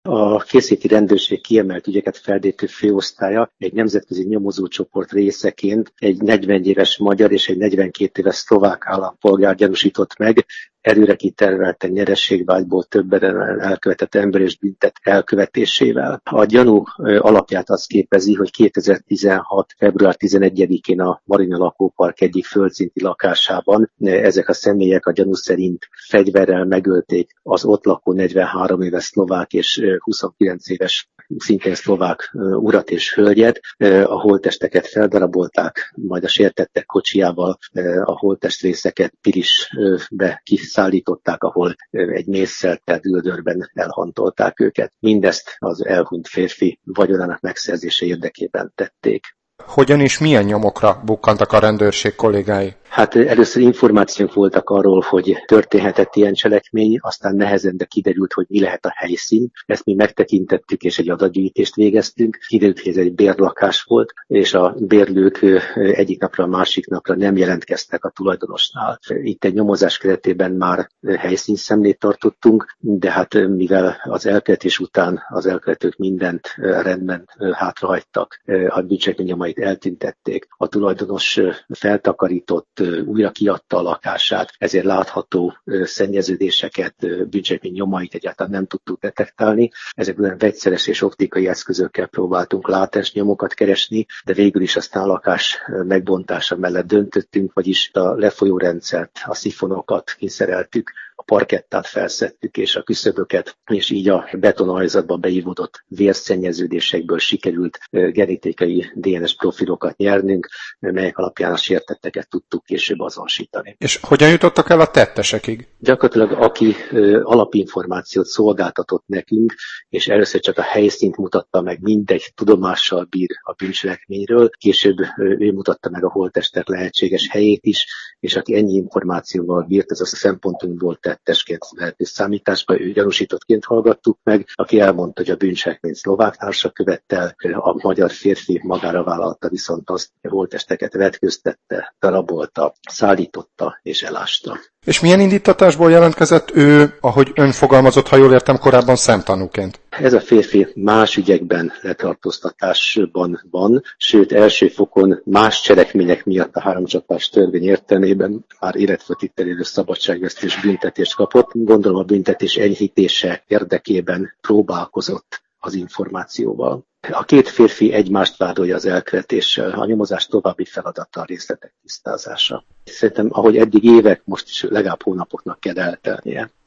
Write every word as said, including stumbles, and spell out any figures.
A Készséti Rendőrség kiemelt ügyeket felderítő főosztálya egy nemzetközi nyomozócsoport részeként egy negyven éves magyar és egy negyvenkét éves szlovák állampolgár gyanúsított meg, előre kitervelte nyereségvágyból többen elkövetett ember és büntet elkövetésével. A gyanú alapját az képezi, hogy kétezer-tizenhat. február tizenegyedikén a Marina lakópark egyik földszinti lakásában ezek a személyek a gyanú szerint fegyverrel megölték az ott lakó negyvenhárom éves szlovák és huszonkilenc éves szintén szlovák urat és hölgyet. A holttesteket feldarabolták, majd a sértettek kocsijával a holttestrészeket Pilisbe kiszállították, ahol egy mészszeltelt üldörben elhantolták őket. Mindezt az elhunyt férfi vagyonának megszerzése érdekében tették. Hogyan és milyen nyomokra bukkantak a rendőrség kollégái? Hát először információk voltak arról, hogy történhetett ilyen cselekmény, aztán nehezen, de kiderült, hogy mi lehet a helyszín. Ezt mi megtekintettük, és egy adatgyűjtést végeztünk. Kiderült, hogy ez egy bérlakás volt, és a bérlők egyik napra a másik napra nem jelentkeztek a tulajdonosnál. Itt egy nyomozás keretében már helyszínszemlét tartottunk, de hát mivel az elkövetés után az elkövetők mindent rendben hátrahagytak, a bűncselekmény nyomait eltüntették, a tulajdonos feltakarított, újra kiadta a lakását, ezért látható szennyeződéseket, bűncselekmény nyomait egyáltalán nem tudtuk detektálni. Ezekben vegyszeres és optikai eszközökkel próbáltunk látens nyomokat keresni, de végül is aztán a lakás megbontása mellett döntöttünk, vagyis a lefolyórendszert, a szifonokat kiszereltük, a parkettát felszettük és a küszöböket, és így a betonajzatba beívódott vérszennyeződésekből sikerült genetikai dé en es profilokat nyernünk, melyek alapján a sértetteket tudtuk később azonosítani. És hogyan jutottak el a tettesekig? Gyakorlatilag aki alapinformációt szolgáltatott nekünk, és először csak a helyszínt mutatta meg, mindegy tudomással bír a bűncselekményről, később ő mutatta meg a holttestek lehetséges helyét is, és aki ennyi információval bírt, ez a szempontunkból tettesként vehető számításba, ő gyanúsítottként hallgattuk meg, aki elmondta, hogy a bűncselekményt szlovák társa követte el, a magyar férfi magára vállalta viszont azt, hogy a holttesteket vetköztette, darabolta, szállította és elásta. És milyen indítatásból jelentkezett ő, ahogy ön fogalmazott, ha jól értem, korábban szemtanúként? Ez a férfi más ügyekben letartóztatásban van, sőt első fokon más cselekmények miatt a háromcsapás törvény értelmében már életfogytigtelő szabadságvesztés büntetést kapott. Gondolom a büntetés enyhítése érdekében próbálkozott az információval. A két férfi egymást vádolja az elkövetéssel, a nyomozás további feladata a részletek tisztázása. Szerintem, ahogy eddig évek, most is legalább hónapoknak kell eltelnie.